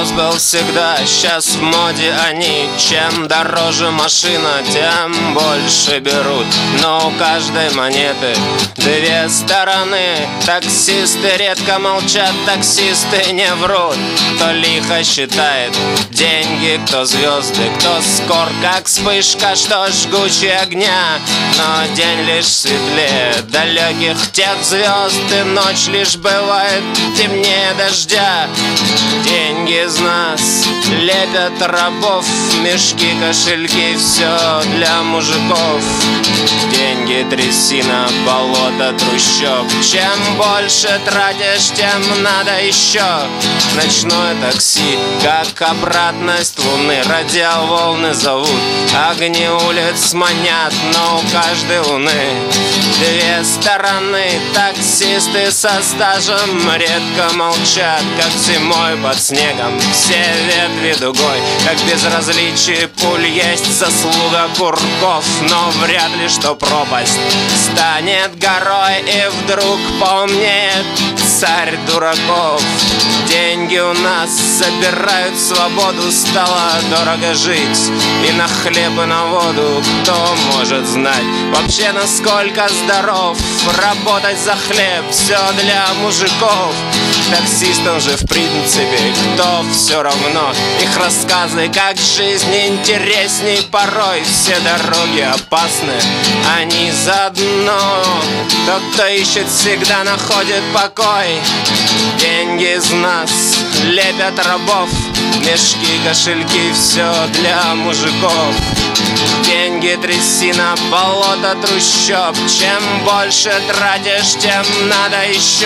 Спрос был всегда, сейчас в моде они. Чем дороже машина, тем больше берут. Но у каждой монеты две стороны. Таксисты редко молчат, таксисты не врут. Кто лихо считает деньги, кто звезды, кто скор, как вспышка, что жгучие огня. Но день лишь светлее далеких тех звезд, и ночь лишь бывает темнее дождя. Деньги из нас лепят рабов, мешки, кошельки, все для мужиков. Деньги, трясина, болото, трущоб. Чем больше тратишь, тем надо еще. Ночное такси, как обратность луны. Радиоволны зовут, огни улиц манят, но у каждой луны две стороны. Таксисты со стажем редко молчат, как зимой под снегом все ветви дугой. Как безразличие пуль есть заслуга курков, но вряд ли что пропасть станет горой. И вдруг помнит царь дураков. Деньги у нас забирают свободу, стало дорого жить и на хлеб, и на воду. Кто может знать вообще, насколько здоров работать за хлеб? Все для мужиков. Таксистам же в принципе кто все равно. Их рассказы, как жизнь интересней порой. Все дороги опасны, они заодно. Тот, кто ищет, всегда находит покой. Деньги из нас лепят рабов, мешки, кошельки, все для мужиков. Деньги, трясина, болото, трущоб. Чем больше тратишь, тем надо еще.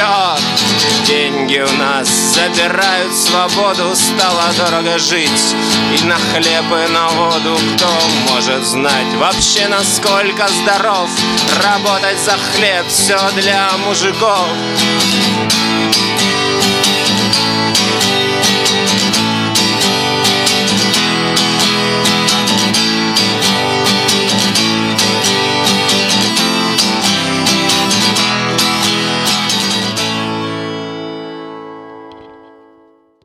Деньги у нас забирают свободу, стало дорого жить и на хлеб, и на воду. Кто может знать вообще, насколько здоров работать за хлеб? Все для мужиков.